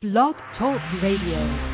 Blog Talk Radio.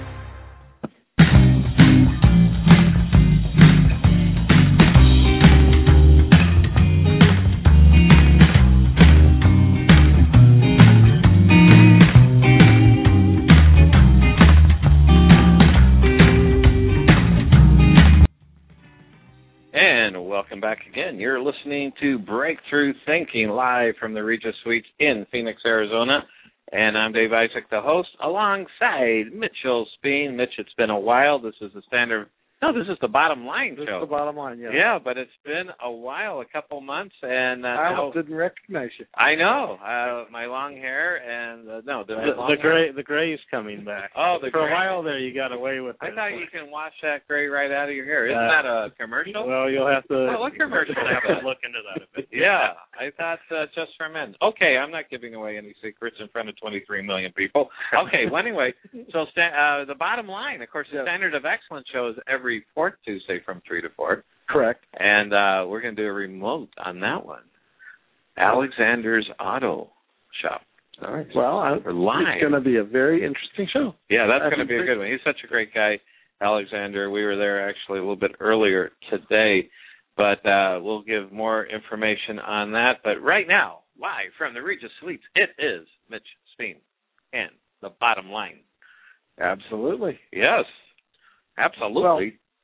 Welcome back again. You're listening to Breakthrough Thinking live from the Regis Suites in Phoenix, Arizona. And I'm Dave Isaac, the host, alongside Mitchell Speen. Mitch, it's been a while. This is this is the Bottom Line show. This is the Bottom Line, yeah. Yeah, but it's been a while, a couple months. And I didn't recognize you. I know. My long hair and, the gray's coming back. Oh, For a while there, you got away with it. I thought you can wash that gray right out of your hair. Isn't that a commercial? Well, you'll have to... What commercial? You'll have to look into that a bit. Yeah, I thought just for men. Okay, I'm not giving away any secrets in front of 23 million people. Okay, well, anyway, so the Bottom Line, of course, the Standard of Excellence show is every fourth Tuesday from 3 to 4. Correct. And we're going to do a remote on that one. Alexander's Auto Shop. All right. Well, it's going to be a very interesting show. Yeah, that's going to be a good one. He's such a great guy, Alexander. We were there actually a little bit earlier today, but we'll give more information on that. But right now, live from the Regis Suites, it is Mitch Speen and the Bottom Line. Absolutely. Yes, absolutely. Well,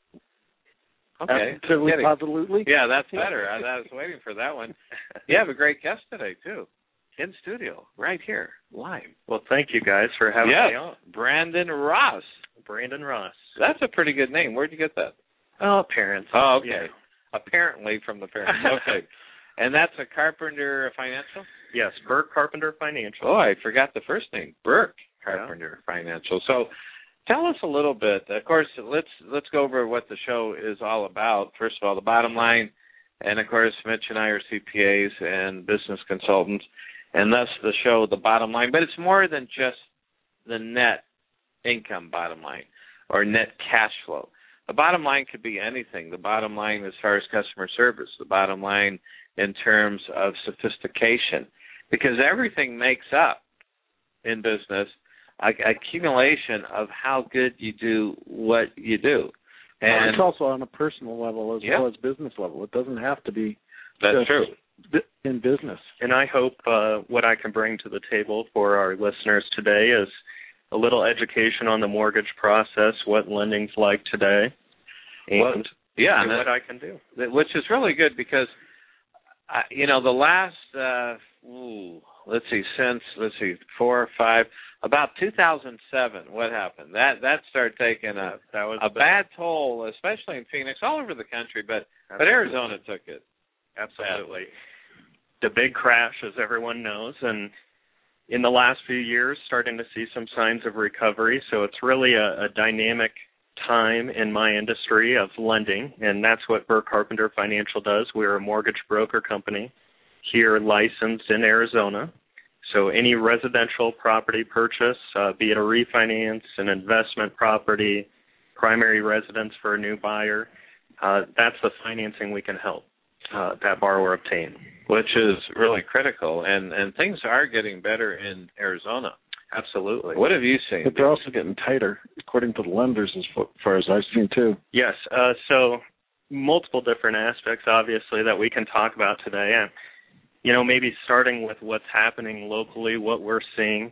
okay. Absolutely. Yeah, that's better. I was waiting for that one. You have a great guest today, too, in studio, right here, live. Well, thank you guys for having me on. Brandon Ross. Brandon Ross. That's a pretty good name. Where'd you get that? Oh, parents. Oh, okay. Yeah. Apparently from the parents. Okay. And that's a Carpenter Financial? Yes, Burke Carpenter Financial. Oh, I forgot the first name. Burke Carpenter Financial. So tell us a little bit. Of course, let's go over what the show is all about. First of all, the Bottom Line, and of course, Mitch and I are CPAs and business consultants, and thus the show, The Bottom Line. But it's more than just the net income bottom line or net cash flow. The bottom line could be anything. The bottom line as far as customer service, the bottom line in terms of sophistication, because everything makes up in business accumulation of how good you do what you do. And it's also on a personal level as well as business level. It doesn't have to be That's true. In business. And I hope what I can bring to the table for our listeners today is a little education on the mortgage process, what lending's like today, and what I can do. Which is really good because, the last, since 4 or 5, about 2007, what happened? That started taking a bad toll, especially in Phoenix, all over the country, but Arizona took it. Absolutely. The big crash, as everyone knows, and in the last few years, starting to see some signs of recovery. So it's really a dynamic time in my industry of lending, and that's what Burke Carpenter Financial does. We're a mortgage broker company here licensed in Arizona. So any residential property purchase, be it a refinance, an investment property, primary residence for a new buyer, that's the financing we can help that borrower obtain. Which is really critical, and things are getting better in Arizona. Absolutely. What have you seen? But they're also getting tighter, according to the lenders, as far as I've seen, too. Yes, so multiple different aspects, obviously, that we can talk about today. And, maybe starting with what's happening locally, what we're seeing.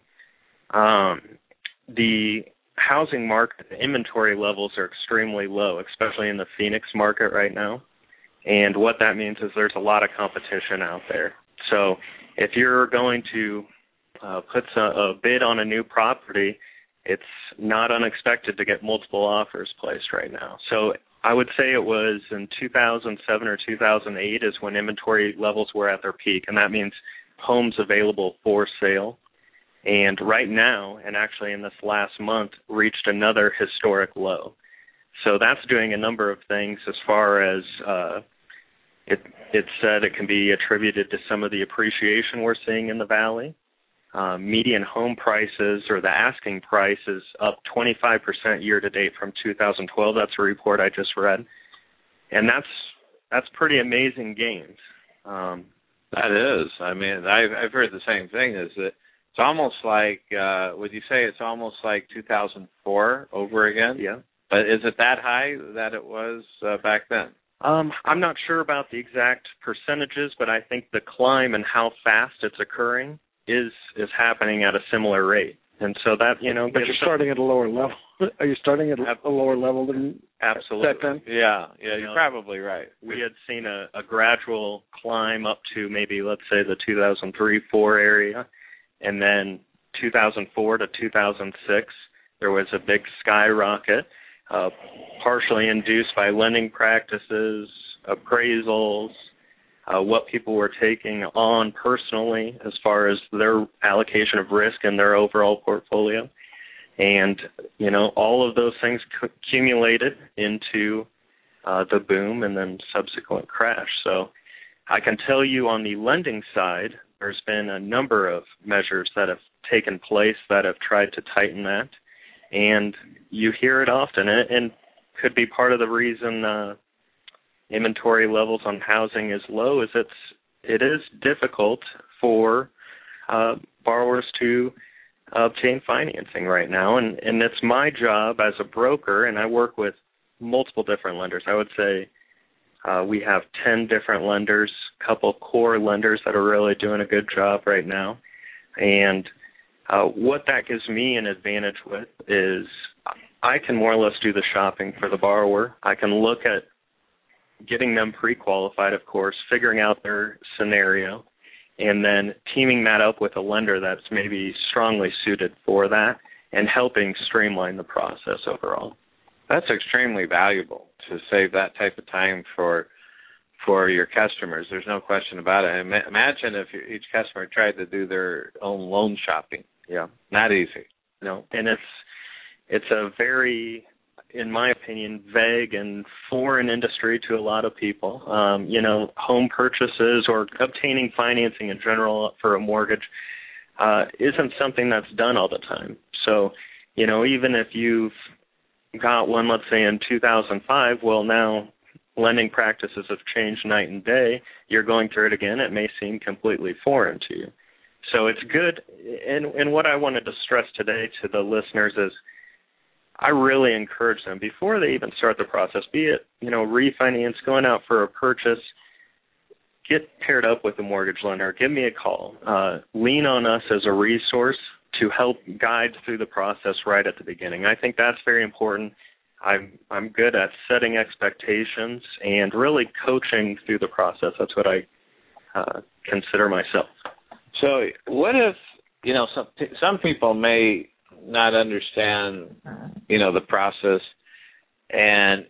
The housing market, the inventory levels are extremely low, especially in the Phoenix market right now. And what that means is there's a lot of competition out there. So if you're going to put a bid on a new property, it's not unexpected to get multiple offers placed right now. So I would say it was in 2007 or 2008 is when inventory levels were at their peak, and that means homes available for sale. And right now, and actually in this last month, reached another historic low. So that's doing a number of things as far as it said it can be attributed to some of the appreciation we're seeing in the valley. Median home prices, or the asking price, is up 25% year-to-date from 2012. That's a report I just read. And that's pretty amazing gains. That is. I mean, I've heard the same thing, is that It's almost like, would you say it's almost like 2004 over again? Yeah. But is it that high that it was back then? I'm not sure about the exact percentages, but I think the climb and how fast it's occurring is happening at a similar rate. And so that, But you're starting at a lower level. Are you starting at a lower level than absolutely back then? Yeah, you're probably right. We had seen a gradual climb up to maybe, let's say, the 2003-04 area, and then 2004 to 2006, there was a big skyrocket, partially induced by lending practices, appraisals, what people were taking on personally as far as their allocation of risk in their overall portfolio. And, all of those things accumulated into the boom and then subsequent crash. So I can tell you on the lending side, there's been a number of measures that have taken place that have tried to tighten that. And you hear it often, and could be part of the reason inventory levels on housing is low is it is difficult for borrowers to obtain financing right now. And it's my job as a broker, and I work with multiple different lenders. I would say we have 10 different lenders, a couple core lenders that are really doing a good job right now. And what that gives me an advantage with is I can more or less do the shopping for the borrower. I can look at getting them pre-qualified, of course, figuring out their scenario, and then teaming that up with a lender that's maybe strongly suited for that and helping streamline the process overall. That's extremely valuable to save that type of time for your customers. There's no question about it. Imagine if each customer tried to do their own loan shopping. Yeah. Not easy. No, and it's a very, in my opinion, vague and foreign industry to a lot of people. Home purchases or obtaining financing in general for a mortgage isn't something that's done all the time. So, even if you've got one, let's say in 2005, well, now lending practices have changed night and day. You're going through it again. It may seem completely foreign to you. So it's good. And what I wanted to stress today to the listeners is I really encourage them before they even start the process, be it, refinance, going out for a purchase, get paired up with a mortgage lender. Give me a call. Lean on us as a resource to help guide through the process right at the beginning. I think that's very important. I'm good at setting expectations and really coaching through the process. That's what I consider myself. So what if, some people may not understand, the process and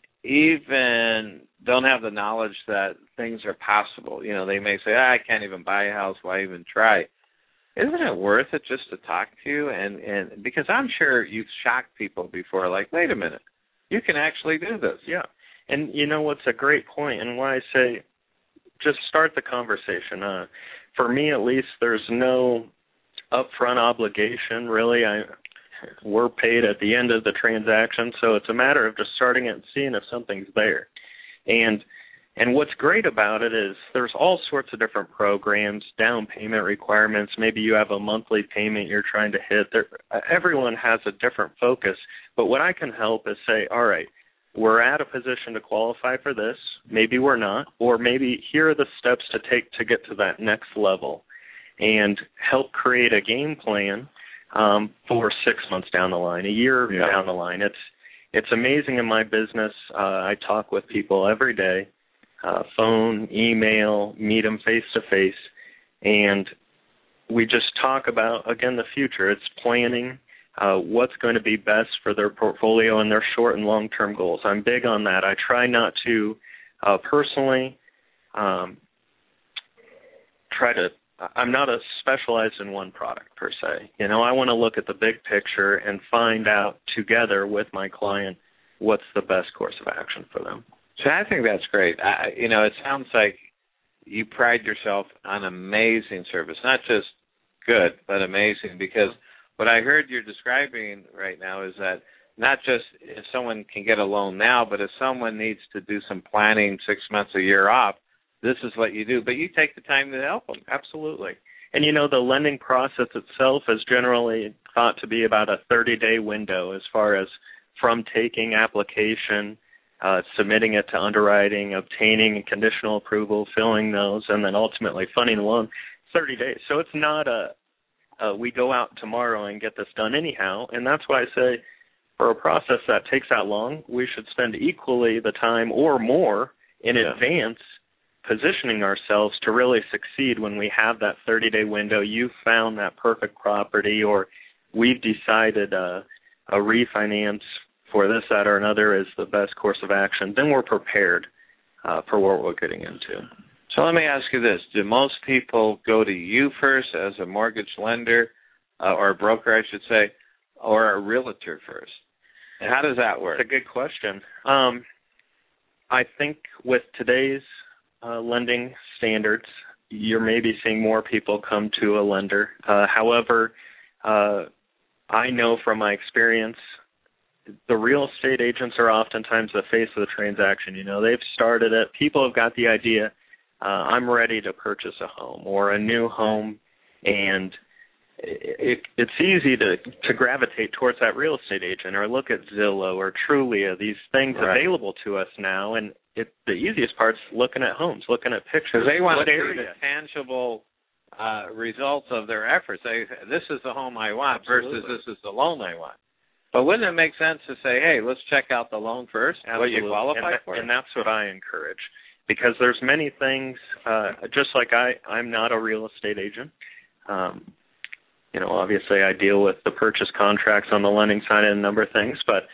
even don't have the knowledge that things are possible. They may say, I can't even buy a house. Why even try? Isn't it worth it just to talk to you? And because I'm sure you've shocked people before, like, wait a minute, you can actually do this. Yeah. And what's a great point, and why I say just start the conversation. For me, at least, there's no upfront obligation, really. We're paid at the end of the transaction, so it's a matter of just starting it and seeing if something's there. And what's great about it is there's all sorts of different programs, down payment requirements. Maybe you have a monthly payment you're trying to hit. Everyone has a different focus. But what I can help is say, all right, we're at a position to qualify for this. Maybe we're not. Or maybe here are the steps to take to get to that next level and help create a game plan for 6 months down the line, a year down the line. It's amazing in my business. I talk with people every day. Phone, email, meet them face-to-face, and we just talk about, again, the future. It's planning what's going to be best for their portfolio and their short and long-term goals. I'm big on that. I try not to personally I'm not a specialized in one product per se. I want to look at the big picture and find out together with my client what's the best course of action for them. So I think that's great. It sounds like you pride yourself on amazing service, not just good, but amazing, because what I heard you're describing right now is that not just if someone can get a loan now, but if someone needs to do some planning 6 months, a year off, this is what you do. But you take the time to help them. Absolutely. And, the lending process itself is generally thought to be about a 30-day window as far as from taking application, submitting it to underwriting, obtaining a conditional approval, filling those, and then ultimately funding the loan, 30 days. So it's not we go out tomorrow and get this done anyhow. And that's why I say for a process that takes that long, we should spend equally the time or more in advance positioning ourselves to really succeed when we have that 30-day window. You found that perfect property, or we've decided a refinance for this, that, or another is the best course of action. Then we're prepared for what we're getting into. So let me ask you this. Do most people go to you first as a mortgage lender or a broker, I should say, or a realtor first? And how does that work? It's a good question. I think with today's lending standards, you're maybe seeing more people come to a lender. However, I know from my experience, the real estate agents are oftentimes the face of the transaction. They've started it. People have got the idea, I'm ready to purchase a home or a new home, and it's easy to gravitate towards that real estate agent or look at Zillow or Trulia, these things available to us now, and the easiest part's looking at homes, looking at pictures. Because they want to see the tangible results of their efforts. This is the home I want versus this is the loan I want. But wouldn't it make sense to say, hey, let's check out the loan first, what you qualify for? And that's what I encourage, because there's many things, just like I'm not a real estate agent. Obviously I deal with the purchase contracts on the lending side and a number of things, but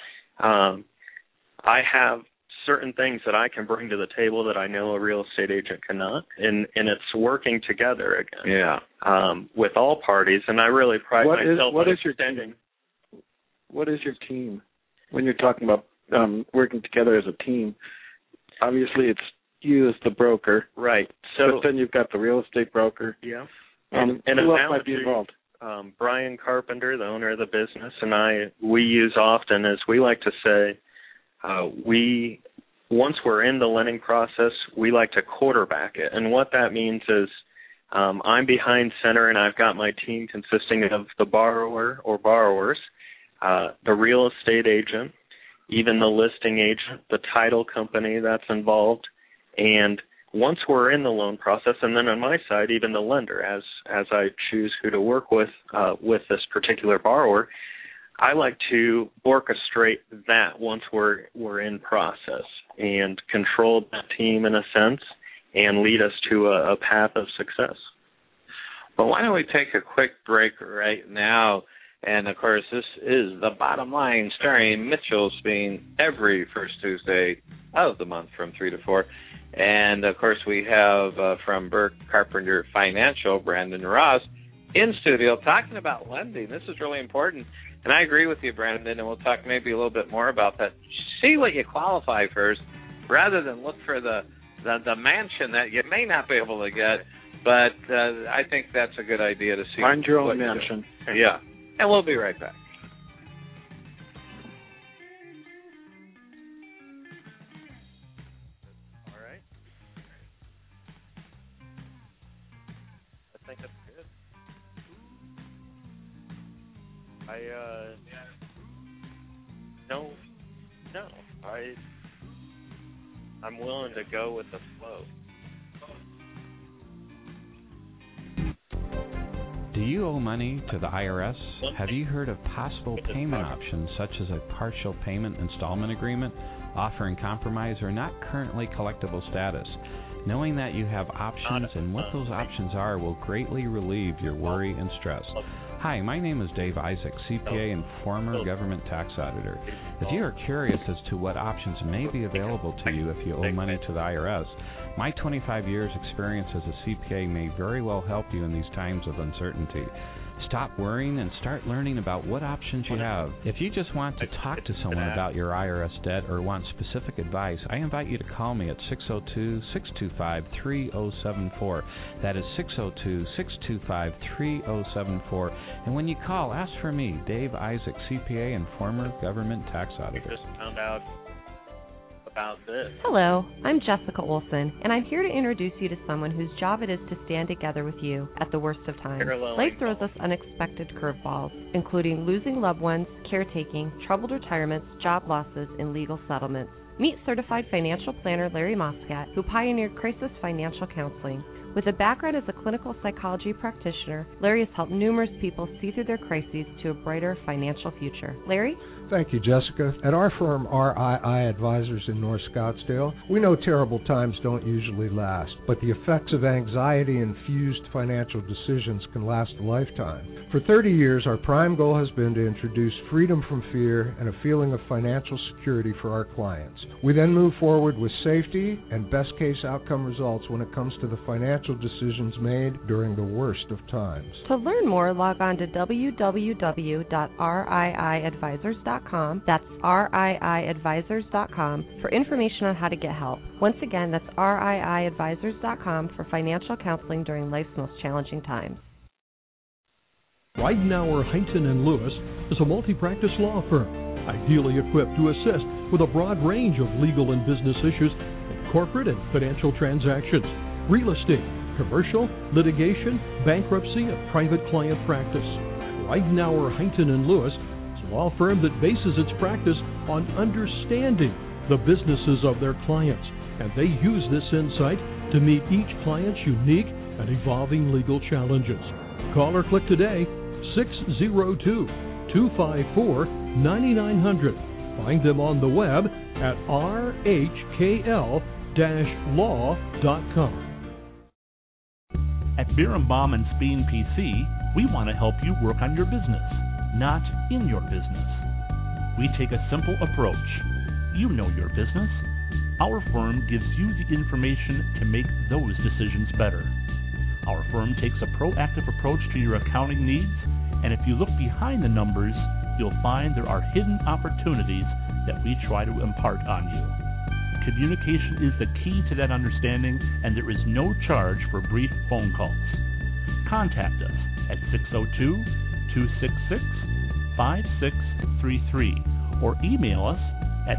I have certain things that I can bring to the table that I know a real estate agent cannot, and it's working together again. With all parties, and I really pride myself on extending. What is your team? When you're talking about working together as a team, obviously it's you as the broker. Right. But then you've got the real estate broker. Yeah. And who else might be involved? Brian Carpenter, the owner of the business, and we use often, as we like to say, once we're in the lending process, we like to quarterback it. And what that means is I'm behind center, and I've got my team consisting of the borrower or borrowers, the real estate agent, even the listing agent, the title company that's involved, and once we're in the loan process, and then on my side, even the lender, as I choose who to work with this particular borrower, I like to orchestrate that once we're in process and control that team in a sense and lead us to a path of success. Well, why don't we take a quick break right now? And, of course, this is The Bottom Line, starring Mitchell Speen, every first Tuesday of the month from 3 to 4. And, of course, we have from Burke Carpenter Financial, Brandon Ross, in studio talking about lending. This is really important. And I agree with you, Brandon, and we'll talk maybe a little bit more about that. See what you qualify first rather than look for the mansion that you may not be able to get. But I think that's a good idea to see. Find your own mansion. Yeah. And we'll be right back. All right. I think that's good. I'm willing to go with the flow. Do you owe money to the IRS? Have you heard of possible payment options such as a partial payment installment agreement, offering compromise or not currently collectible status? Knowing that you have options and what those options are will greatly relieve your worry and stress. Hi, my name is Dave Isaac, CPA and former government tax auditor. If you are curious as to what options may be available to you if you owe money to the IRS, my 25 years experience as a CPA may very well help you in these times of uncertainty. Stop worrying and start learning about what options you have. If you just want to talk to someone about your IRS debt or want specific advice, I invite you to call me at 602-625-3074. That is 602-625-3074. And when you call, ask for me, Dave Isaac, CPA and former government tax auditor. Just found out about this. Hello, I'm Jessica Olson, and I'm here to introduce you to someone whose job it is to stand together with you at the worst of times. Life throws us unexpected curveballs, including losing loved ones, caretaking, troubled retirements, job losses, and legal settlements. Meet certified financial planner Larry Moscat, who pioneered crisis financial counseling. With a background as a clinical psychology practitioner, Larry has helped numerous people see through their crises to a brighter financial future. Larry? Thank you, Jessica. At our firm, RII Advisors in North Scottsdale, we know terrible times don't usually last, but the effects of anxiety-infused financial decisions can last a lifetime. For 30 years, our prime goal has been to introduce freedom from fear and a feeling of financial security for our clients. We then move forward with safety and best-case outcome results when it comes to the financial decisions made during the worst of times. To learn more, log on to www.riiadvisors.com. That's riiadvisors.com for information on how to get help. Once again, that's riiadvisors.com for financial counseling during life's most challenging times. Ridenour, Hunton & Lewis is a multi-practice law firm, ideally equipped to assist with a broad range of legal and business issues in corporate and financial transactions, real estate, commercial, litigation, bankruptcy, and private client practice. Ridenour, Hunton & Lewis law firm that bases its practice on understanding the businesses of their clients, and they use this insight to meet each client's unique and evolving legal challenges. Call or click today, 602-254-9900. Find them on the web at rhkl-law.com. At Birnbaum and Speen PC, we want to help you work on your business, not in your business. We take a simple approach. You know your business. Our firm gives you the information to make those decisions better. Our firm takes a proactive approach to your accounting needs, and if you look behind the numbers, you'll find there are hidden opportunities that we try to impart on you. Communication is the key to that understanding, and there is no charge for brief phone calls. Contact us at 602-266-5633 or email us at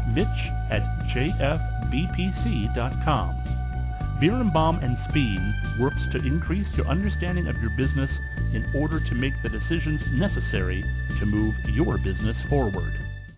mitch@jfbpc.com. Birnbaum and Speen works to increase your understanding of your business in order to make the decisions necessary to move your business forward.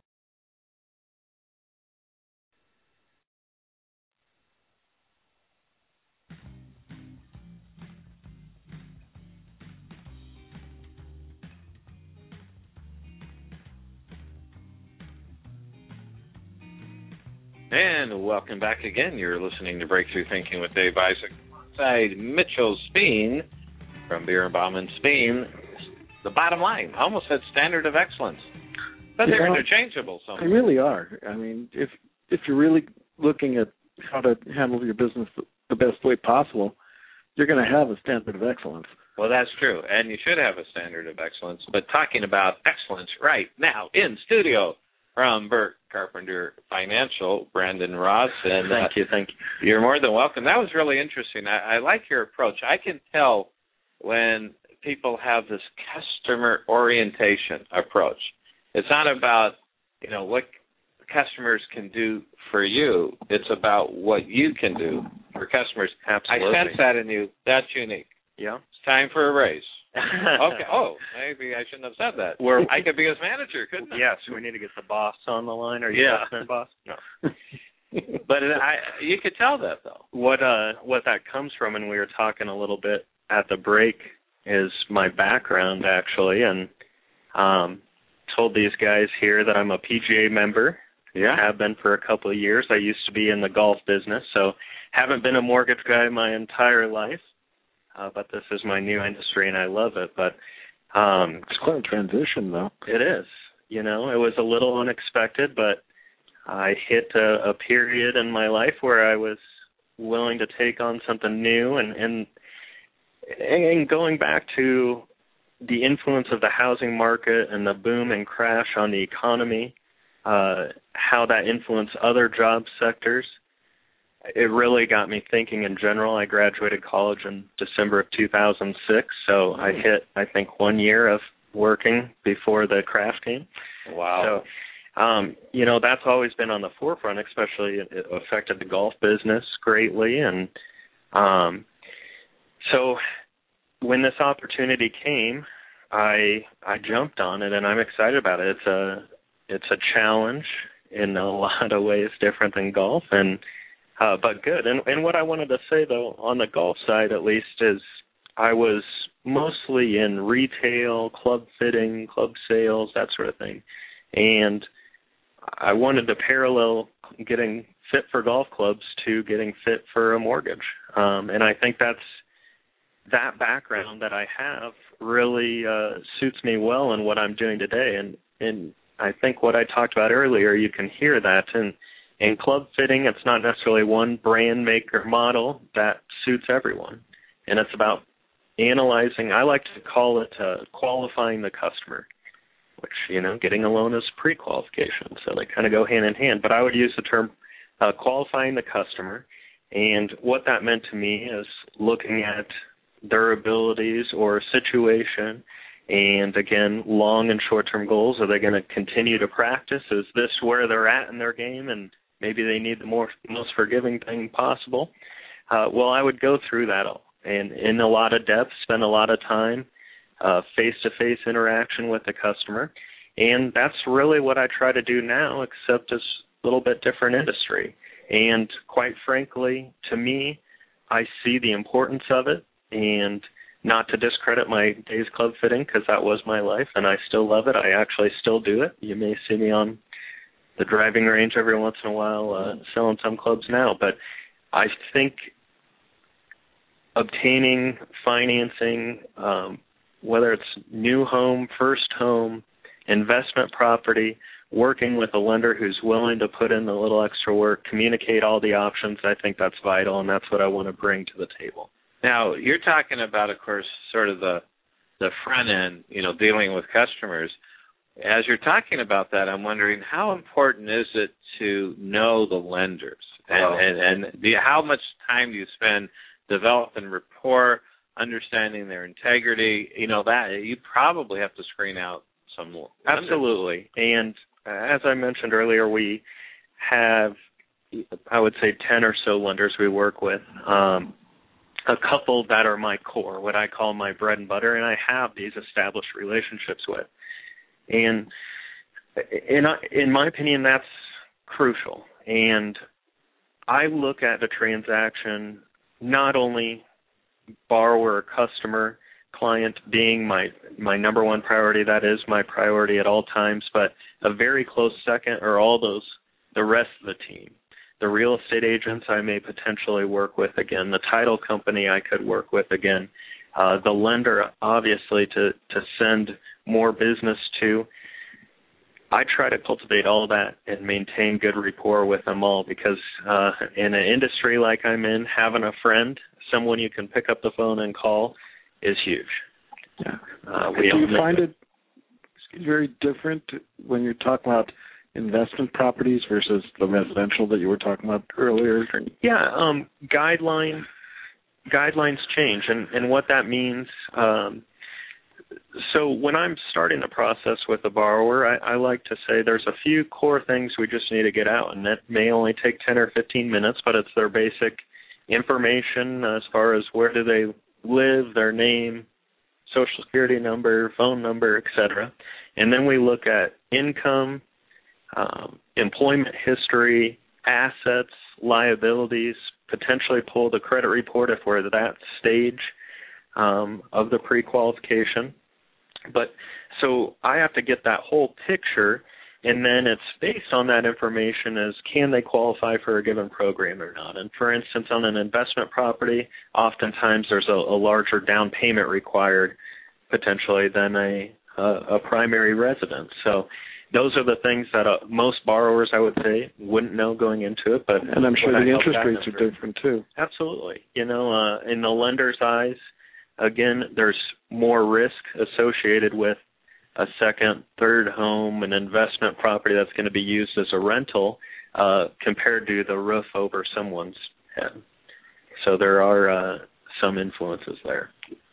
And welcome back again. You're listening to Breakthrough Thinking with Dave Isaac alongside Mitchell Speen from Birnbaum and Speen. The bottom line, I almost said standard of excellence, but they're interchangeable. They really are. I mean, if you're really looking at how to handle your business the best way possible, you're going to have a standard of excellence. Well, that's true, and you should have a standard of excellence. But talking about excellence right now in studio from Burke Carpenter Financial, Brandon Ross. And Thank you. You're more than welcome. That was really interesting. I like your approach. I can tell when people have this customer orientation approach. It's not about, what customers can do for you. It's about what you can do for customers. Absolutely. I sense that in you. That's unique. Yeah. It's time for a raise. Okay. Oh, maybe I shouldn't have said that. I could be his manager, couldn't I? Yes, we need to get the boss on the line. Are you listening, boss? No. But you could tell that, though. What that comes from, and we were talking a little bit at the break, is my background, actually, and told these guys here that I'm a PGA member. Yeah. I have been for a couple of years. I used to be in the golf business, so haven't been a mortgage guy my entire life. But this is my new industry, and I love it. But it's quite a transition, though. It is. It was a little unexpected, but I hit a period in my life where I was willing to take on something new, and going back to the influence of the housing market and the boom and crash on the economy, how that influenced other job sectors. It really got me thinking in general. I graduated college in December of 2006, so I hit, I think, 1 year of working before the crash came. Wow. That's always been on the forefront, especially it affected the golf business greatly. And so when this opportunity came, I jumped on it, and I'm excited about it. It's a challenge in a lot of ways, different than golf, and but good. And what I wanted to say, though, on the golf side at least, is I was mostly in retail, club fitting, club sales, that sort of thing. And I wanted to parallel getting fit for golf clubs to getting fit for a mortgage. And I think that background that I have really suits me well in what I'm doing today. And I think what I talked about earlier, you can hear that. And in club fitting, it's not necessarily one brand, make, or model that suits everyone. And it's about analyzing, I like to call it qualifying the customer, which, getting a loan is pre-qualification. So they kind of go hand in hand. But I would use the term qualifying the customer. And what that meant to me is looking at their abilities or situation, and again, long and short-term goals. Are they going to continue to practice? Is this where they're at in their game, and maybe they need the most forgiving thing possible? Well, I would go through that all, and in a lot of depth, spend a lot of time, face-to-face interaction with the customer, and that's really what I try to do now, except it's a little bit different industry. And quite frankly, to me, I see the importance of it. And not to discredit my days club fitting, because that was my life, and I still love it. I actually still do it. You may see me on the driving range every once in a while selling some clubs now. But I think obtaining financing, whether it's new home, first home, investment property, working with a lender who's willing to put in the little extra work, communicate all the options, I think that's vital, and that's what I want to bring to the table. Now, you're talking about, of course, sort of the front end, dealing with customers. As you're talking about that, I'm wondering how important is it to know the lenders? And how much time do you spend developing rapport, understanding their integrity? That you probably have to screen out some more. Absolutely. And as I mentioned earlier, we have, I would say, 10 or so lenders we work with. A couple that are my core, what I call my bread and butter, and I have these established relationships with. And in my opinion, that's crucial. And I look at the transaction, not only borrower, customer, client being my number one priority, that is my priority at all times, but a very close second are the rest of the team. The real estate agents I may potentially work with again, the title company I could work with again, the lender, obviously, to send more business to. I try to cultivate all that and maintain good rapport with them all because in an industry like I'm in, having a friend, someone you can pick up the phone and call, is huge. Yeah. Do you find it very different when you're talking about investment properties versus the residential that you were talking about earlier? Yeah, guidelines change, and what that means. So when I'm starting the process with a borrower, I like to say there's a few core things we just need to get out, and that may only take 10 or 15 minutes, but it's their basic information as far as where do they live, their name, social security number, phone number, etc. And then we look at income, employment history, assets, liabilities, potentially pull the credit report if we're at that stage of the pre-qualification. But so I have to get that whole picture, and then it's based on that information as can they qualify for a given program or not. And for instance, on an investment property, oftentimes there's a larger down payment required potentially than a primary residence. So those are the things that most borrowers, I would say, wouldn't know going into it. And I'm sure the interest rates are different too. Absolutely. In the lender's eyes, again, there's more risk associated with a second, third home, an investment property that's going to be used as a rental compared to the roof over someone's head. So there are some influences there.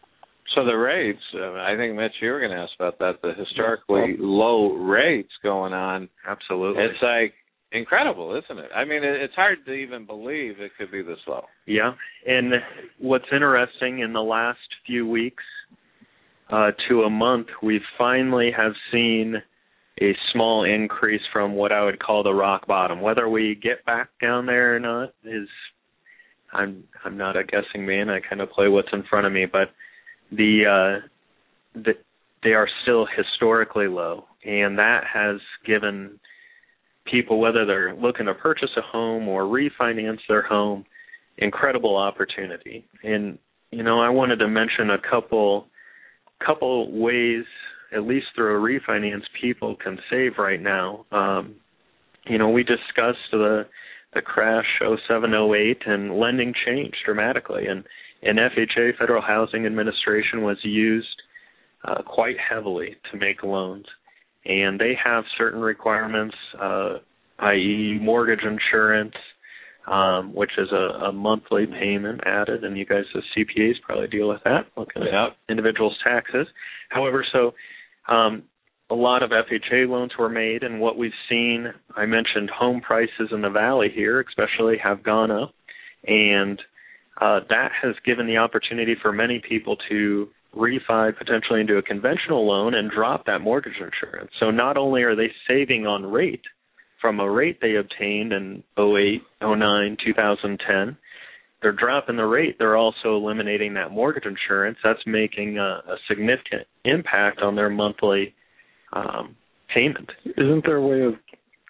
So the rates, I think, Mitch, you were going to ask about that, the historically low rates going on. Absolutely. It's like incredible, isn't it? I mean, it's hard to even believe it could be this low. Yeah, and what's interesting, in the last few weeks to a month, we finally have seen a small increase from what I would call the rock bottom. Whether we get back down there or not is, I'm not a guessing man. I kind of play what's in front of me, but they are still historically low, and that has given people, whether they're looking to purchase a home or refinance their home, incredible opportunity. And I wanted to mention a couple ways, at least through a refinance, people can save right now. We discussed the crash 07-08, and lending changed dramatically, and FHA, Federal Housing Administration, was used quite heavily to make loans, and they have certain requirements, i.e. mortgage insurance, which is a monthly payment added, and you guys as CPAs probably deal with that, looking at individuals' taxes. However, a lot of FHA loans were made, and what we've seen, I mentioned home prices in the valley here especially have gone up, and that has given the opportunity for many people to refi potentially into a conventional loan and drop that mortgage insurance. So not only are they saving on rate from a rate they obtained in 08, 09, 2010, they're dropping the rate. They're also eliminating that mortgage insurance. That's making a significant impact on their monthly payment. Isn't there a way of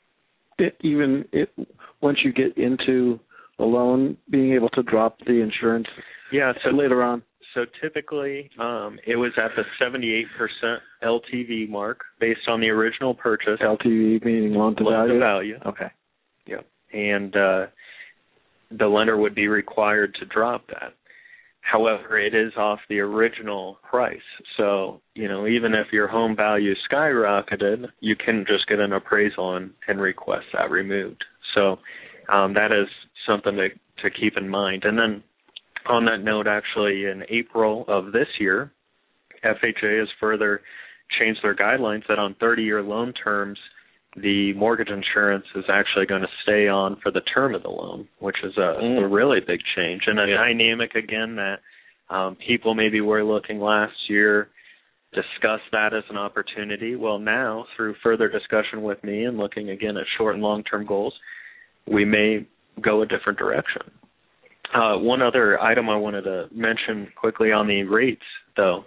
once you get into a loan, being able to drop the insurance later on? So typically it was at the 78% LTV mark based on the original purchase. LTV meaning loan to value? Loan to value. Okay. Yep. And the lender would be required to drop that. However, it is off the original price. So, even if your home value skyrocketed, you can just get an appraisal and request that removed. So that is something to keep in mind. And then on that note, actually, in April of this year, FHA has further changed their guidelines that on 30-year loan terms, the mortgage insurance is actually going to stay on for the term of the loan, which is a really big change. And a dynamic, again, that people maybe were looking last year, discussed that as an opportunity. Well, now, through further discussion with me and looking, again, at short and long-term goals, we may go a different direction. One other item I wanted to mention quickly on the rates, though.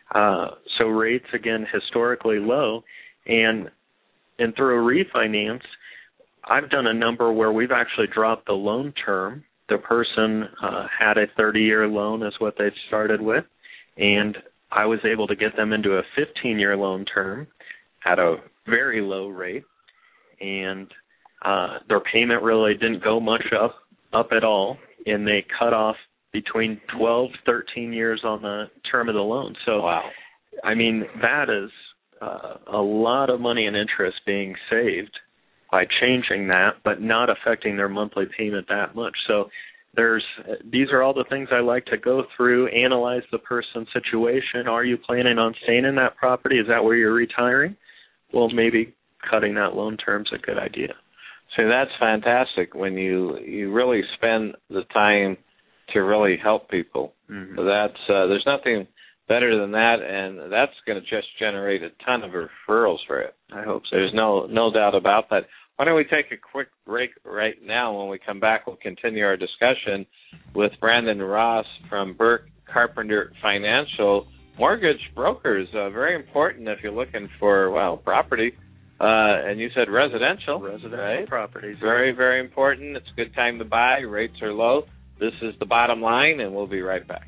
So rates, again, historically low, and through a refinance, I've done a number where we've actually dropped the loan term. The person had a 30-year loan is what they started with, and I was able to get them into a 15-year loan term at a very low rate, and their payment really didn't go much up at all, and they cut off between 12, 13 years on the term of the loan. So, wow. I mean, that is a lot of money and interest being saved by changing that, but not affecting their monthly payment that much. So these are all the things I like to go through, analyze the person's situation. Are you planning on staying in that property? Is that where you're retiring? Well, maybe cutting that loan term's a good idea. See, that's fantastic when you really spend the time to really help people. Mm-hmm. There's nothing better than that, and that's going to just generate a ton of referrals for it. I hope so. There's no doubt about that. Why don't we take a quick break right now? When we come back, we'll continue our discussion with Brandon Ross from Burke Carpenter Financial. Mortgage brokers, very important if you're looking for, property. And you said residential. Residential properties. Very, very important. It's a good time to buy. Rates are low. This is The Bottom Line, and we'll be right back.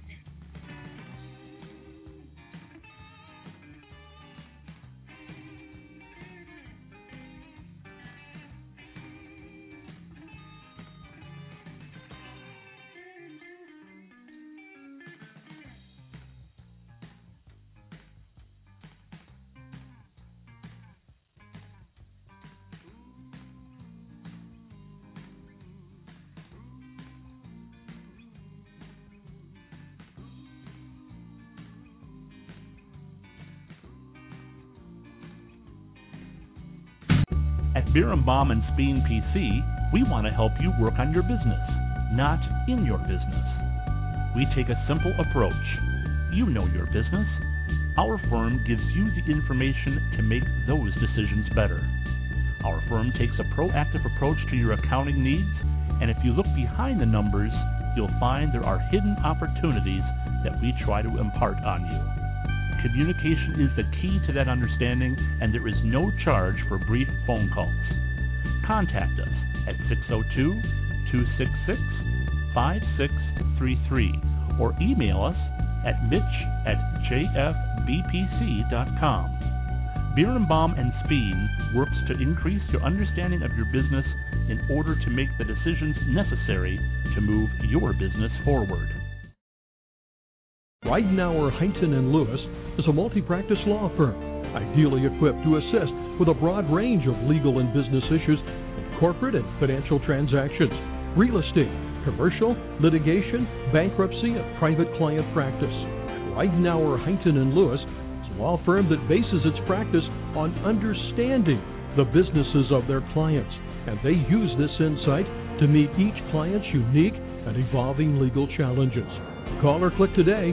Birnbaum and Speen PC, we want to help you work on your business, not in your business. We take a simple approach. You know your business. Our firm gives you the information to make those decisions better. Our firm takes a proactive approach to your accounting needs, and if you look behind the numbers, you'll find there are hidden opportunities that we try to impart on you. Communication is the key to that understanding, and there is no charge for brief phone calls. Contact us at 602-266-5633 or email us at mitch@jfbpc.com. Birnbaum and Speen works to increase your understanding of your business in order to make the decisions necessary to move your business forward. Ridenour, Huntington & Lewis is a multi-practice law firm, ideally equipped to assist with a broad range of legal and business issues in corporate and financial transactions, real estate, commercial, litigation, bankruptcy, and private client practice. Ridenour, Huntington & Lewis is a law firm that bases its practice on understanding the businesses of their clients, and they use this insight to meet each client's unique and evolving legal challenges. Call or click today,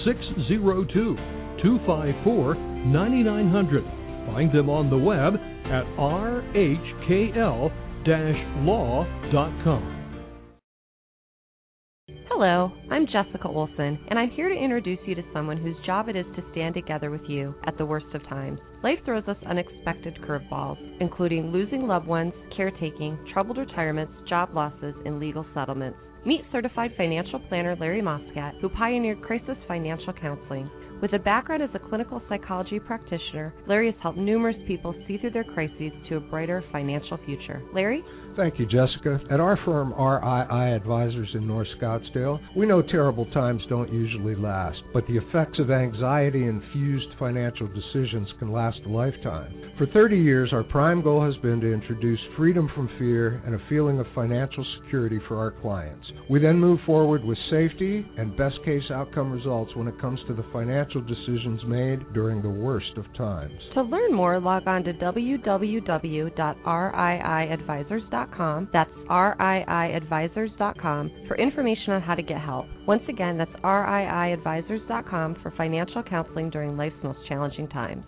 602-254-9900. Find them on the web at rhkl-law.com. Hello, I'm Jessica Olson, and I'm here to introduce you to someone whose job it is to stand together with you at the worst of times. Life throws us unexpected curveballs, including losing loved ones, caretaking, troubled retirements, job losses, and legal settlements. Meet certified financial planner Larry Moscat, who pioneered crisis financial counseling. With a background as a clinical psychology practitioner, Larry has helped numerous people see through their crises to a brighter financial future. Larry? Thank you, Jessica. At our firm, RII Advisors in North Scottsdale, we know terrible times don't usually last, but the effects of anxiety-infused financial decisions can last a lifetime. For 30 years, our prime goal has been to introduce freedom from fear and a feeling of financial security for our clients. We then move forward with safety and best-case outcome results when it comes to the financial decisions made during the worst of times. To learn more, log on to www.riiadvisors.com. That's riiadvisors.com for information on how to get help. Once again, that's riiadvisors.com for financial counseling during life's most challenging times.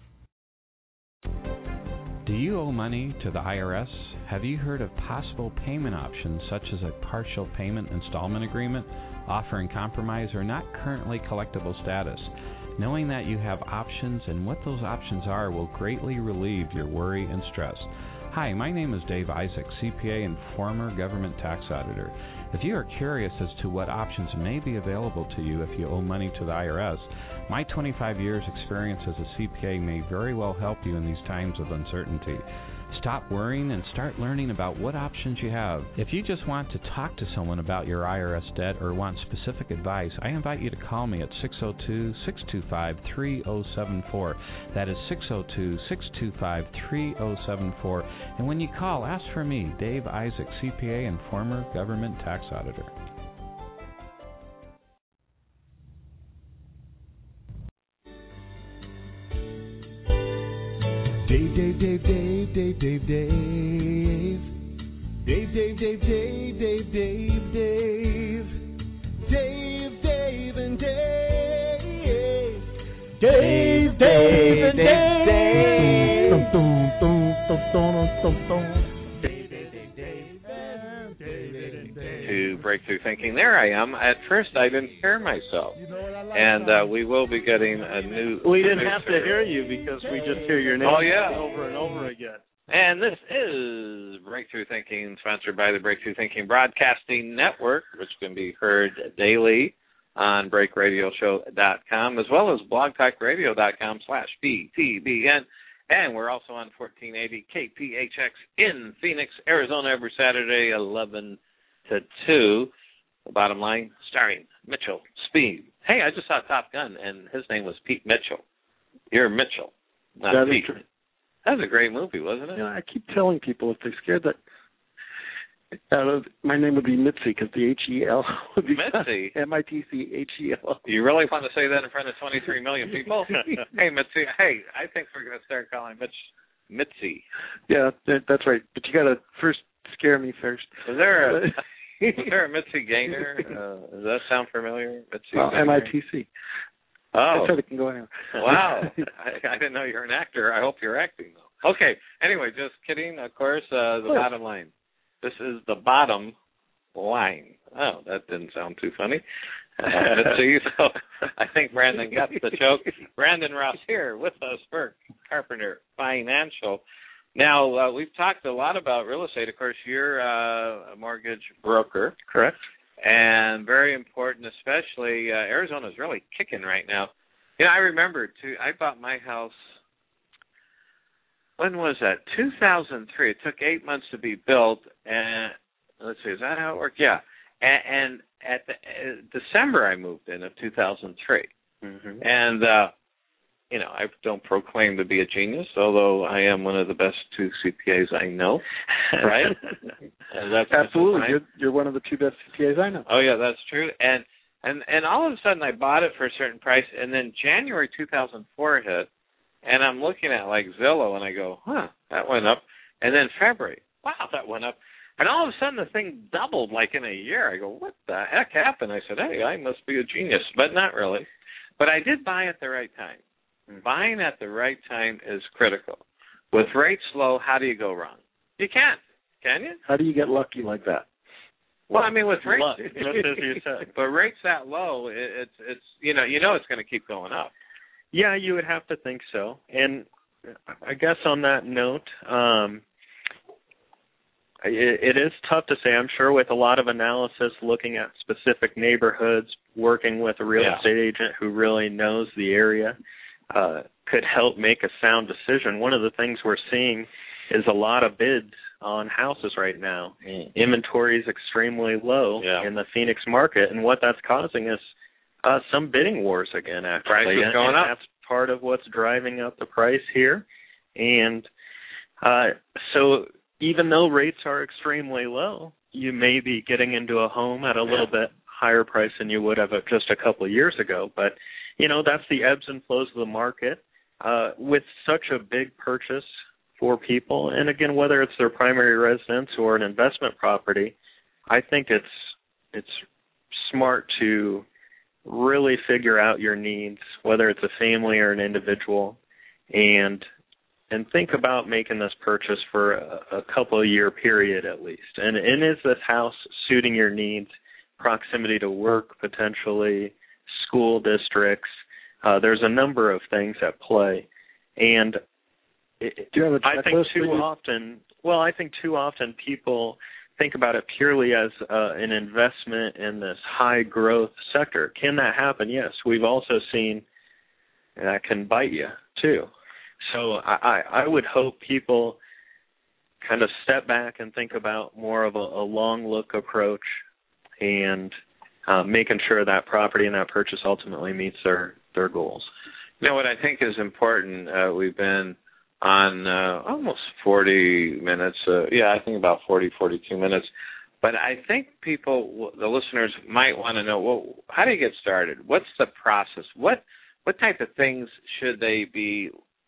Do you owe money to the IRS? Have you heard of possible payment options such as a partial payment installment agreement, offering compromise or not currently collectible status? Knowing that you have options and what those options are will greatly relieve your worry and stress. Hi, my name is Dave Isaac, CPA and former government tax auditor. If you are curious as to what options may be available to you if you owe money to the IRS, my 25 years experience as a CPA may very well help you in these times of uncertainty. Stop worrying and start learning about what options you have. If you just want to talk to someone about your IRS debt or want specific advice, I invite you to call me at 602-625-3074. That is 602-625-3074. And when you call, ask for me, Dave Isaac, CPA and former government tax auditor. Dave, Dave, Dave, Dave, Dave, Dave, Dave. Dave, Dave, Dave, Dave, Dave, Dave, Dave. Dave, Dave, and Dave. Dave, Dave, and Dave. To Breakthrough Thinking. There I am. At first, I didn't hear myself. And we will be getting a new... We didn't have to hear you because we just hear your name over and over again. And this is Breakthrough Thinking, sponsored by the Breakthrough Thinking Broadcasting Network, which can be heard daily on breakradioshow.com, as well as blogtalkradio.com/BTBN. And we're also on 1480 KPHX in Phoenix, Arizona, every Saturday, 11 to 2. The Bottom Line, starring Mitchell Speen. Hey, I just saw Top Gun, and his name was Pete Mitchell. You're Mitchell, not Pete. That was a great movie, wasn't it? Yeah, I keep telling people if they're scared that my name would be Mitzi, because the H-E-L would be Mitzi. M-I-T-C-H-E-L. You really want to say that in front of 23 million people? Hey, Mitzi. Hey, I think we're going to start calling Mitzi. Yeah, that's right. But you got to first scare me first. Is there a Mitzi Gaynor? Does that sound familiar? Mitzi MITC. Oh. That's how it can go anywhere. Wow. I didn't know you're an actor. I hope you're acting, though. Okay. Anyway, just kidding. Of course, the bottom line. This is the bottom line. Oh, that didn't sound too funny. So I think Brandon got the joke. Brandon Ross here with us, Burke Carpenter Financial. Now, we've talked a lot about real estate. Of course, you're a mortgage broker. Correct. And very important, especially Arizona's really kicking right now. You know, I remember, I bought my house, when was that? 2003. It took 8 months to be built. And let's see, is that how it worked? Yeah. And at December I moved in of 2003. Mm-hmm. And, you know, I don't proclaim to be a genius, although I am one of the best 2 CPAs I know, right? That's absolutely. You're one of the 2 best CPAs I know. Oh, yeah, that's true. And all of a sudden I bought it for a certain price, and then January 2004 hit, and I'm looking at, like, Zillow, and I go, that went up. And then February, wow, that went up. And all of a sudden, the thing doubled like in a year. I go, what the heck happened? I said, hey, I must be a genius, but not really. But I did buy at the right time. Buying at the right time is critical. With rates low, how do you go wrong? You can't, can you? How do you get lucky like that? Well, I mean, with rates, just as you said. But rates that low, it's you know it's going to keep going up. Yeah, you would have to think so. And I guess on that note, it is tough to say. I'm sure with a lot of analysis, looking at specific neighborhoods, working with a real estate agent who really knows the area, could help make a sound decision. One of the things we're seeing is a lot of bids on houses right now. Inventory is extremely low in the Phoenix market, and what that's causing is some bidding wars again, actually. Prices going up. That's part of what's driving up the price here. And so even though rates are extremely low, you may be getting into a home at a little bit higher price than you would have just a couple of years ago. But, you know, that's the ebbs and flows of the market. With such a big purchase for people, and again, whether it's their primary residence or an investment property, I think it's smart to really figure out your needs, whether it's a family or an individual, and think about making this purchase for a couple of year period at least. And is this house suiting your needs? Proximity to work, potentially, school districts. There's a number of things at play. And I think too often people think about it purely as an investment in this high growth sector. Can that happen? Yes. We've also seen that can bite you too. So I would hope people kind of step back and think about more of a long look approach, and making sure that property and that purchase ultimately meets their goals. You know what I think is important, we've been on almost 40 minutes. I think about 42 minutes. But I think people, the listeners, might want to know, well, how do you get started? What's the process? What type of things should they be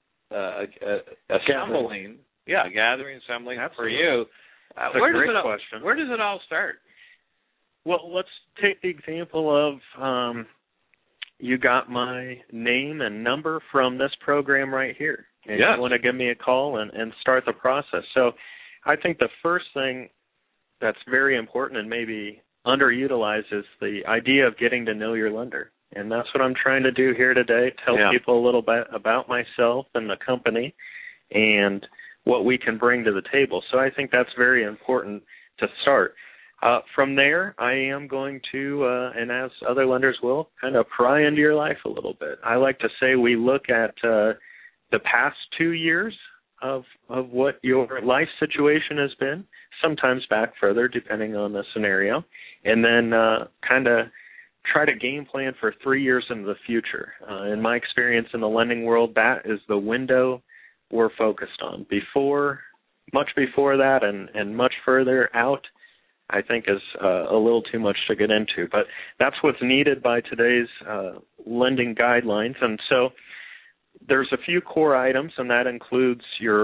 assembling? Gathering, assembling. Absolutely. For you. That's a great question. Where does it all start? Well, let's take the example of you got my name and number from this program right here. And you want to give me a call and start the process. So I think the first thing that's very important and maybe underutilized is the idea of getting to know your lender. And that's what I'm trying to do here today, tell people a little bit about myself and the company and what we can bring to the table. So I think that's very important to start. From there, I am going to, and as other lenders will, kind of pry into your life a little bit. I like to say we look at the past 2 years of what your life situation has been, sometimes back further depending on the scenario, and then kind of try to game plan for 3 years into the future. In my experience in the lending world, that is the window we're focused on. Much before that and much further out, I think is a little too much to get into. But that's what's needed by today's lending guidelines. And so there's a few core items, and that includes your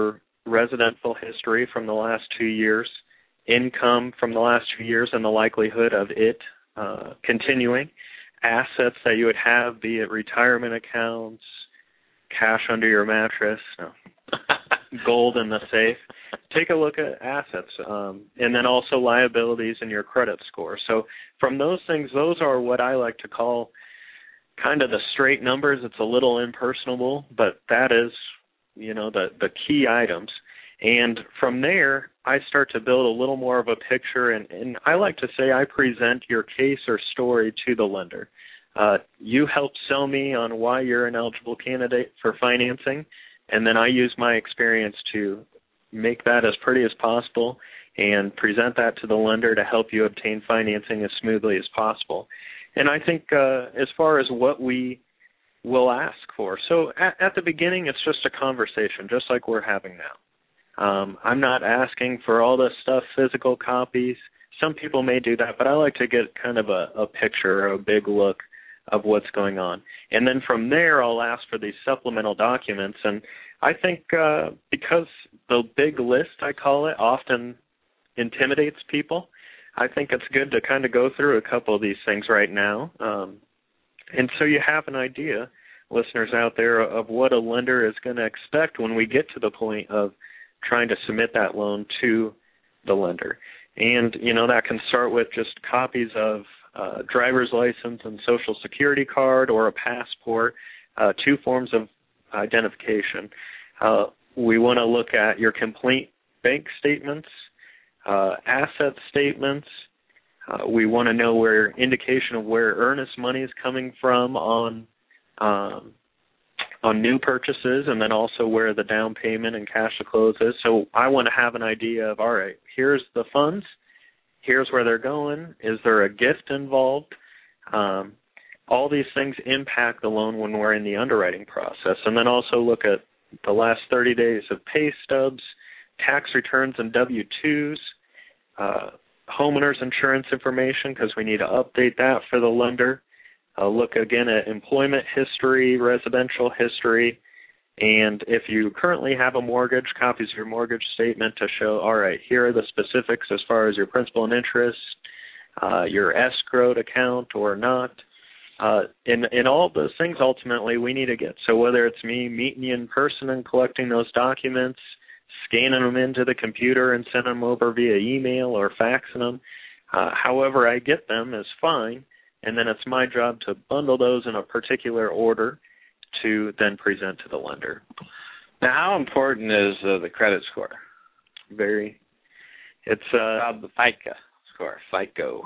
residential history from the last 2 years, income from the last 2 years and the likelihood of it continuing, assets that you would have, be it retirement accounts, cash under your mattress, gold in the safe. Take a look at assets, and then also liabilities and your credit score. So from those things, those are what I like to call kind of the straight numbers. It's a little impersonable, but that is, the key items. And from there, I start to build a little more of a picture, and I like to say I present your case or story to the lender. You help sell me on why you're an eligible candidate for financing, and then I use my experience to make that as pretty as possible and present that to the lender to help you obtain financing as smoothly as possible. And I think as far as what we will ask for, so at the beginning, it's just a conversation, just like we're having now. I'm not asking for all this stuff, physical copies. Some people may do that, but I like to get kind of a picture, a big look of what's going on. And then from there, I'll ask for these supplemental documents. And I think because the big list, I call it, often intimidates people, I think it's good to kind of go through a couple of these things right now. And so you have an idea, listeners out there, of what a lender is going to expect when we get to the point of trying to submit that loan to the lender. And, that can start with just copies of driver's license and social security card or a passport, 2 forms of identification. We want to look at your complete bank statements, asset statements. We want to know indication of where earnest money is coming from on new purchases, and then also where the down payment and cash to close is. So I want to have an idea of, all right, here's the funds, here's where they're going, is there a gift involved? All these things impact the loan when we're in the underwriting process. And then also look at the last 30 days of pay stubs, tax returns and W-2s, homeowner's insurance information, because we need to update that for the lender. Look again at employment history, residential history, and if you currently have a mortgage, copies of your mortgage statement to show, all right, here are the specifics as far as your principal and interest, your escrowed account or not. And all of those things ultimately we need to get. So whether it's me meeting you in person and collecting those documents, scanning them into the computer and sending them over via email or faxing them, however I get them is fine. And then it's my job to bundle those in a particular order to then present to the lender. Now, how important is the credit score? Very. It's the FICO score. FICO.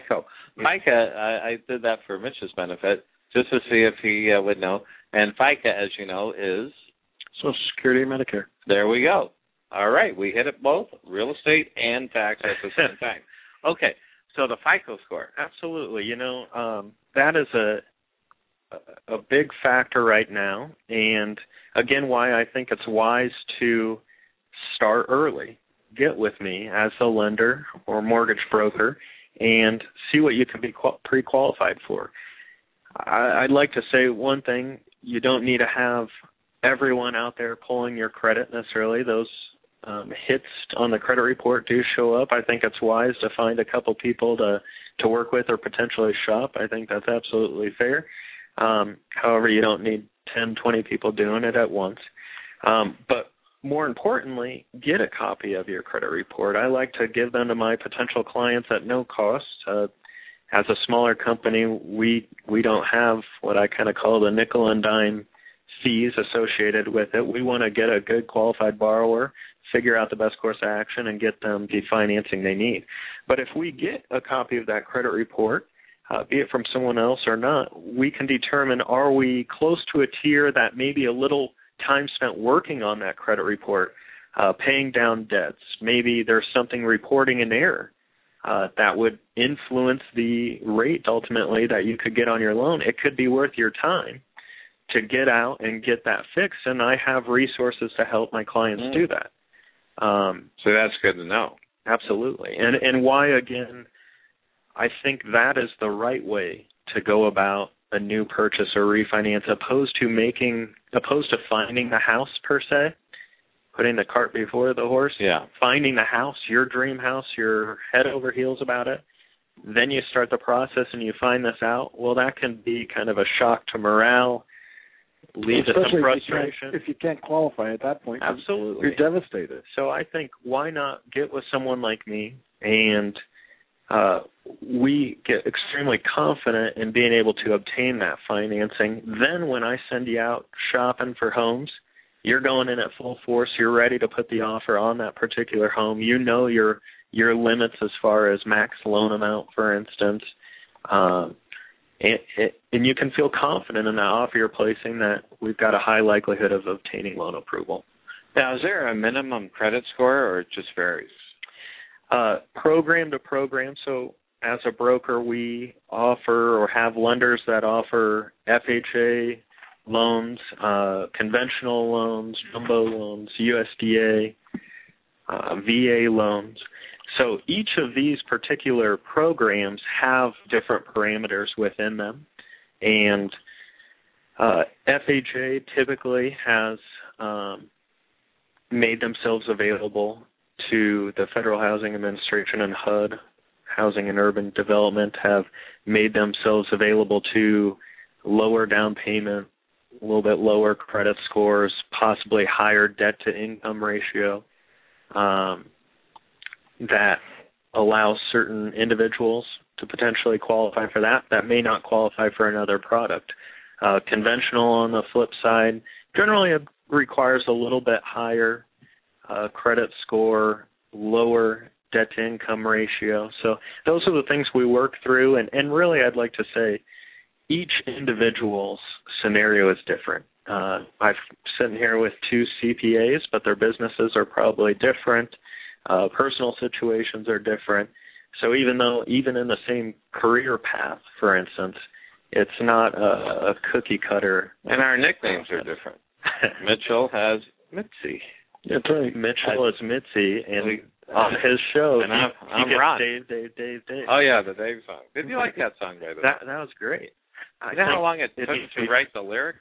I did that for Mitch's benefit, just to see if he would know. And FICO, as you know, is Social Security and Medicare. There we go. All right, we hit it both, real estate and tax at the same time. Okay. So the FICO score. Absolutely. That is a big factor right now. And, again, why I think it's wise to start early. Get with me as a lender or mortgage broker and see what you can be pre-qualified for. I'd like to say one thing. You don't need to have everyone out there pulling your credit necessarily. Those hits on the credit report do show up. I think it's wise to find a couple people to work with or potentially shop. I think that's absolutely fair. However, you don't need 10, 20 people doing it at once. But more importantly, get a copy of your credit report. I like to give them to my potential clients at no cost. As a smaller company, we don't have what I kind of call the nickel and dime fees associated with it. We want to get a good qualified borrower, figure out the best course of action, and get them the financing they need. But if we get a copy of that credit report, be it from someone else or not, we can determine, are we close to a tier that maybe a little time spent working on that credit report, paying down debts. Maybe there's something reporting an error that would influence the rate ultimately that you could get on your loan. It could be worth your time to get out and get that fixed, and I have resources to help my clients do that. So that's good to know. Absolutely. And why, again, I think that is the right way to go about a new purchase or refinance, opposed to finding the house per se. putting the cart before the horse, finding the house, your dream house, you're head over heels about it. Then you start the process and you find this out. Well, that can be kind of a shock to morale, lead to some frustration. If you can't qualify at that point, absolutely, you're devastated. So I think, why not get with someone like me, and we get extremely confident in being able to obtain that financing. Then when I send you out shopping for homes, you're going in at full force. You're ready to put the offer on that particular home. You know your limits as far as max loan amount, for instance. And you can feel confident in that offer you're placing that we've got a high likelihood of obtaining loan approval. Now, is there a minimum credit score, or it just varies? Program to program. So as a broker, we offer or have lenders that offer FHA loans, conventional loans, jumbo loans, USDA, VA loans. So each of these particular programs have different parameters within them. And FHA typically has made themselves available to the Federal Housing Administration, and HUD, Housing and Urban Development, have made themselves available to lower down payment, a little bit lower credit scores, possibly higher debt-to-income ratio, that allows certain individuals to potentially qualify for that may not qualify for another product. Conventional, on the flip side, generally requires a little bit higher credit score, lower debt-to-income ratio. So those are the things we work through, and really I'd like to say each individual's scenario is different. I'm sitting here with two CPAs, but their businesses are probably different. Personal situations are different. So even in the same career path, for instance, it's not a cookie cutter. And our nicknames are different. Mitchell has Mitzi. That's right. Mitchell is Mitzi, and on his show, and I'm Ron. Dave. Oh yeah, the Dave song. Did you like that song, by the way? That was great. You know how long it took to write the lyrics?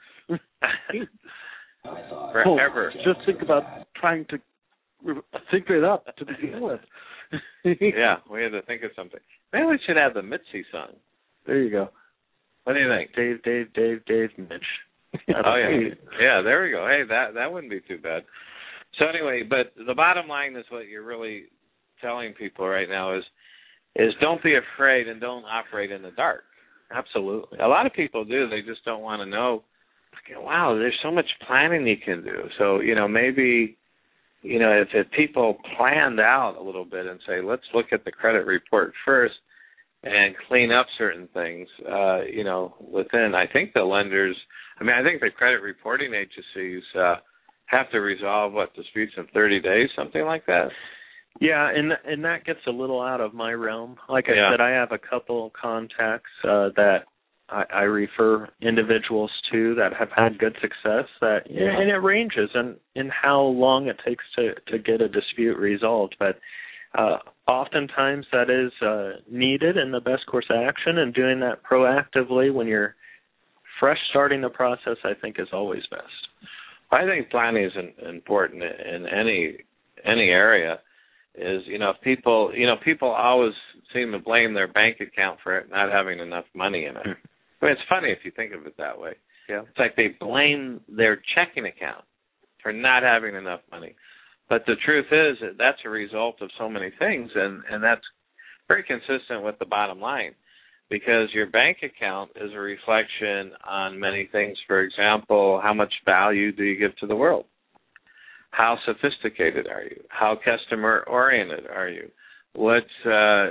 Forever. Just think about trying to think it up to begin with. Yeah, we had to think of something. Maybe we should have the Mitzi song. There you go. What do you think? Dave, Mitch. Oh yeah, yeah. There we go. Hey, that wouldn't be too bad. So anyway, but the bottom line is what you're really telling people right now is don't be afraid and don't operate in the dark. Absolutely. A lot of people do. They just don't want to know. Wow, there's so much planning you can do. So maybe if people planned out a little bit and say, let's look at the credit report first and clean up certain things, within, I think the lenders, I think the credit reporting agencies have to resolve, disputes in 30 days, something like that? Yeah, and that gets a little out of my realm. Like I said, I have a couple contacts that I refer individuals to that have had good success. And it ranges in how long it takes to get a dispute resolved. But oftentimes that is needed in the best course of action, and doing that proactively when you're fresh starting the process, I think, is always best. I think planning is important in any area. Is people always seem to blame their bank account for it not having enough money in it. It's funny if you think of it that way. Yeah, it's like they blame their checking account for not having enough money, but the truth is that that's a result of so many things, and that's very consistent with the bottom line, because your bank account is a reflection on many things. For example, how much value do you give to the world? How sophisticated are you? How customer-oriented are you? What, are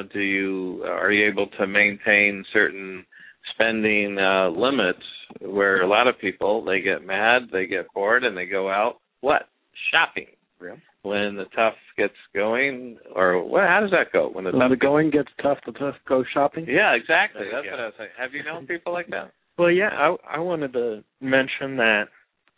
you able to maintain certain spending limits where a lot of people, they get mad, they get bored, and they go out, shopping. Yeah. When the tough gets going, or how does that go? When the going gets tough, the tough go shopping? Yeah, exactly. That's what I was saying. Have you known people like that? Well, yeah, I wanted to mention that,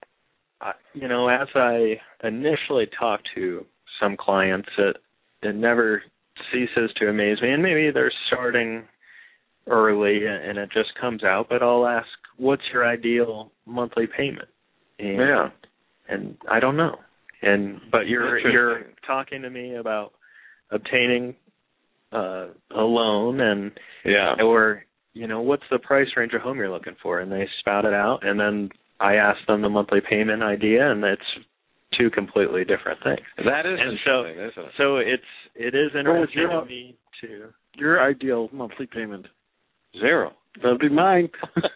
as I initially talk to some clients, it never ceases to amaze me. And maybe they're starting early and it just comes out, but I'll ask, what's your ideal monthly payment? And I don't know. But you're talking to me about obtaining a loan and or what's the price range of home you're looking for, and they spout it out, and then I ask them the monthly payment idea, and it's two completely different things. That is interesting, isn't it? So it is interesting to me too. Your ideal monthly payment? $0. That'll be mine.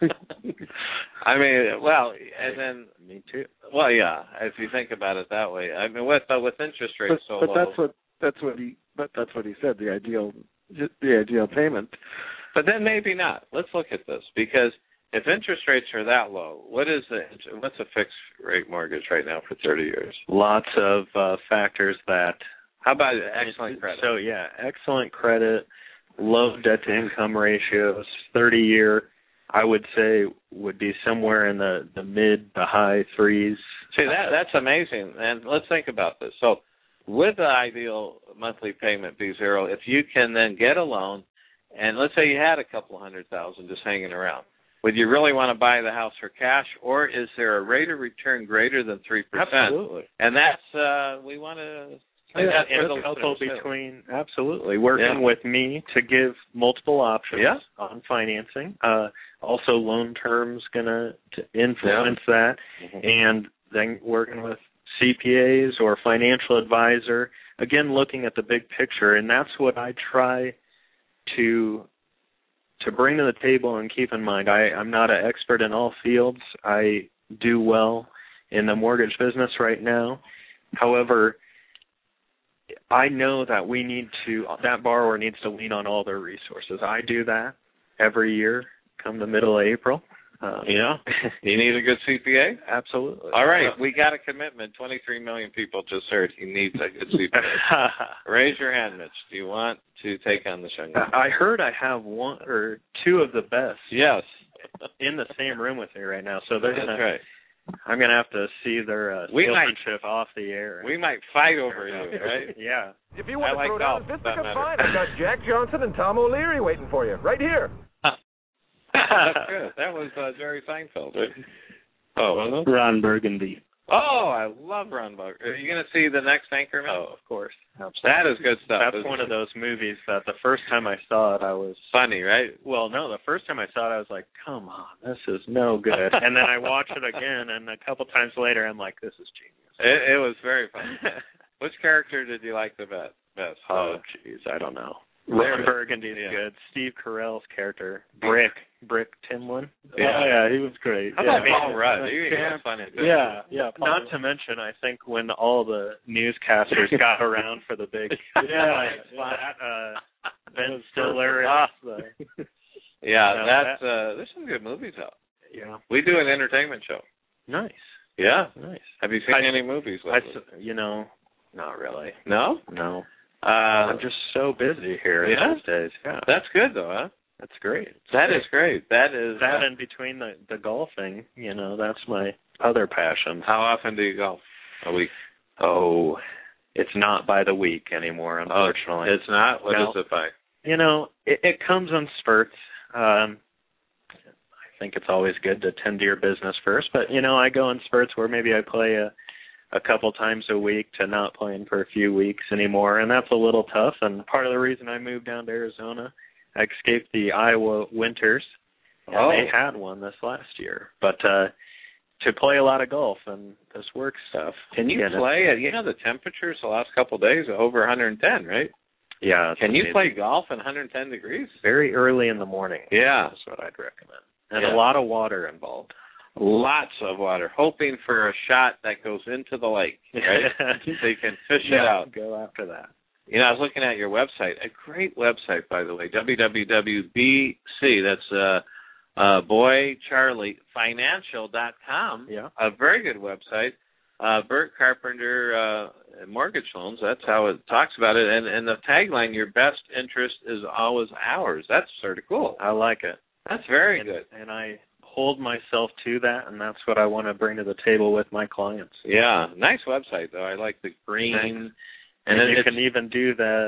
I mean, well, and then me too. Well, yeah, if you think about it that way. I mean, with interest rates so low. But that's what he said. The ideal payment. But then maybe not. Let's look at this, because if interest rates are that low, what's a fixed rate mortgage right now for 30 years? Lots of factors that. How about excellent credit? So excellent credit, low debt to income ratios, 30-year, I would say would be somewhere in the mid to high threes. See, that's amazing. And let's think about this. So would the ideal monthly payment be $0 if you can then get a loan, and let's say you had a couple $100,000 just hanging around? Would you really want to buy the house for cash, or is there a rate of return greater than 3%? Absolutely. And that's we want to. It's also between working with me to give multiple options on financing. Also, loan terms going to influence that, and then working with CPAs or financial advisor. Again, looking at the big picture, and that's what I try to bring to the table and keep in mind. I'm not an expert in all fields. I do well in the mortgage business right now. However, I know that that borrower needs to lean on all their resources. I do that every year come the middle of April. You need a good CPA? Absolutely. All right, we got a commitment. 23 million people just heard he needs a good CPA. Raise your hand, Mitch. Do you want to take on the show? I heard I have one or two of the best. Yes. In the same room with me right now, so they're That's right. I'm going to have to see their salesmanship off the air. We might fight over you, right? Yeah. If you want to throw down, Vince can find. I've got Jack Johnson and Tom O'Leary waiting for you, right here. That's good. That was Jerry Seinfeld, right? Oh, wasn't it? Ron Burgundy. Oh, I love Ron Burgundy. Are you going to see the next Anchorman? Oh, of course. Absolutely. That is good stuff. That's one of those movies that the first time I saw it, I was... Funny, right? Well, no, the first time I saw it, I was like, come on, this is no good. And then I watched it again, and a couple times later, I'm like, this is genius. It was very funny. Which character did you like the best? Oh, jeez, I don't know. Ron Burgundy is good. Steve Carell's character, Brick Timlin. Yeah, he was great. How about Paul Rudd? He was funny too. Yeah. Not to mention, I think when all the newscasters got around for the big Ben Stiller. There's some good movies out. Yeah, we do an entertainment show. Nice. Yeah, nice. Have you seen any movies lately? Not really. No. I'm just so busy here these days. Yeah. That's good though, huh? That's great. That is great. That is that in between the golfing, that's my other passion. How often do you golf a week? Oh, it's not by the week anymore, unfortunately. It's not? What is it by? It comes in spurts. I think it's always good to tend to your business first, but I go in spurts where maybe I play a couple times a week to not playing for a few weeks anymore, and that's a little tough. And part of the reason I moved down to Arizona, I escaped the Iowa winters, and they had one this last year. But to play a lot of golf and this work stuff. Can you play at, the temperatures the last couple of days are over 110, right? Yeah. Can you play golf in 110 degrees? Very early in the morning. Yeah. That's what I'd recommend. And a lot of water involved. Lots of water, hoping for a shot that goes into the lake, right? So you can fish it out. Go after that. I was looking at your website. A great website, by the way, www.bc. That's boycharliefinancial.com. Yeah. A very good website. Burt Carpenter Mortgage Loans. That's how it talks about it. And the tagline, your best interest is always ours. That's sort of cool. I like it. That's very good. And I hold myself to that, and that's what I want to bring to the table with my clients. Yeah, nice website, though. I like the green. Thanks. And then you can even do the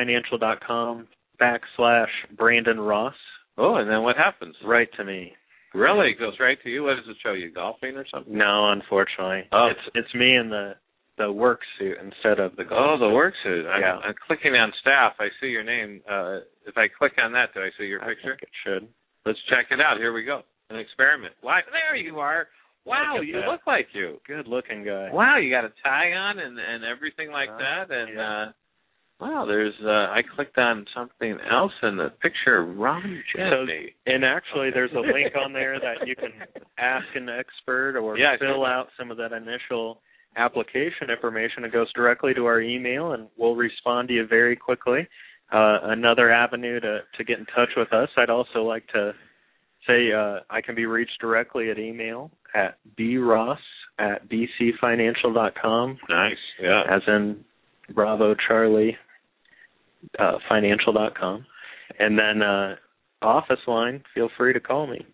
bcfinancial.com /Brandon Ross. Oh, and then what happens? Write to me. Really? It goes right to you? What does it show you, golfing or something? No, unfortunately. Oh. It's me in the work suit instead of the golf the work suit. Yeah. I'm clicking on staff. I see your name. If I click on that, do I see your picture? I think it should. Let's check it out. Here we go. An experiment. Why? There you are. Wow, you look like you. Good looking guy. Wow, you got a tie on and everything like that. And wow, there's I clicked on something else in the picture of Ron Jeremy. And actually there's a link on there that you can ask an expert or fill out some of that initial application information. It goes directly to our email and we'll respond to you very quickly. Another avenue to get in touch with us, I'd also like to say I can be reached directly at email at bross@bcfinancial.com. Nice, yeah. As in Bravo Charlie financial.com. And then office line, feel free to call me,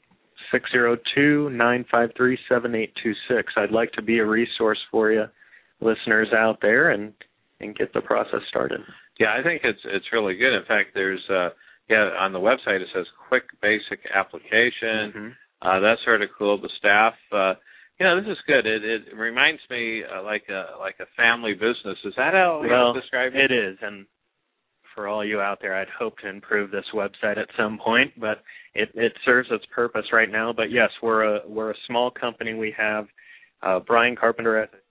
602-953-7826. I'd like to be a resource for you listeners out there and get the process started. Yeah, I think it's really good. In fact, there's on the website it says quick basic application. Mm-hmm. That's sort of cool. The staff, this is good. It reminds me like a family business. Is that how you describe it? It is, and for all you out there, I'd hope to improve this website at some point, but it serves its purpose right now. But yes, we're a small company. We have Brian Carpenter as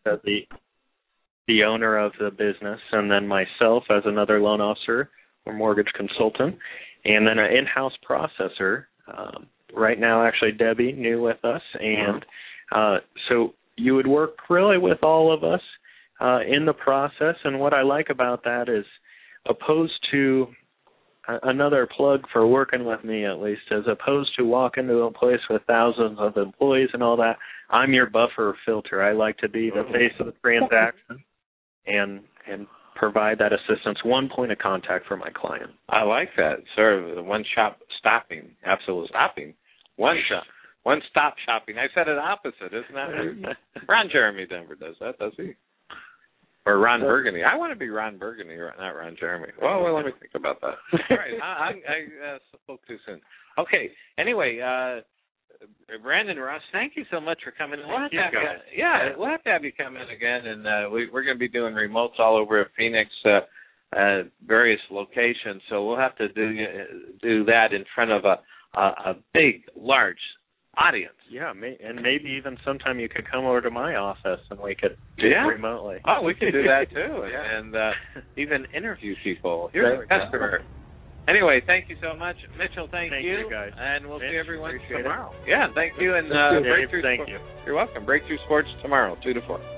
the owner of the business, and then myself as another loan officer or mortgage consultant, and then an in-house processor. Right now, actually, Debbie new with us, and so you would work really with all of us in the process. And what I like about that is, opposed to another plug for working with me, at least, as opposed to walk into a place with thousands of employees and all that, I'm your buffer filter. I like to be the face of the transaction and provide that assistance, one point of contact for my client. I like that. Sort of one-stop stopping, absolute stopping. One-stop shopping. I said it opposite, isn't that weird? Ron Jeremy never does that, does he? Or Ron Burgundy. I want to be Ron Burgundy, not Ron Jeremy. Well, let me think about that. All right, I spoke too soon. Okay, anyway, Brandon Ross, thank you so much for coming in. We'll have to have you come in again, and we're going to be doing remotes all over Phoenix, various locations, so we'll have to do that in front of a big, large audience. Yeah, and maybe even sometime you could come over to my office and we could do it remotely. Oh, we could do that too, and even interview people. Here's a customer. Anyway, thank you so much, Mitchell. Thank you, guys, and we'll see everyone tomorrow. It. Yeah, thank you, and Breakthrough. Thank you. You're welcome. Breakthrough Sports tomorrow, 2 to 4.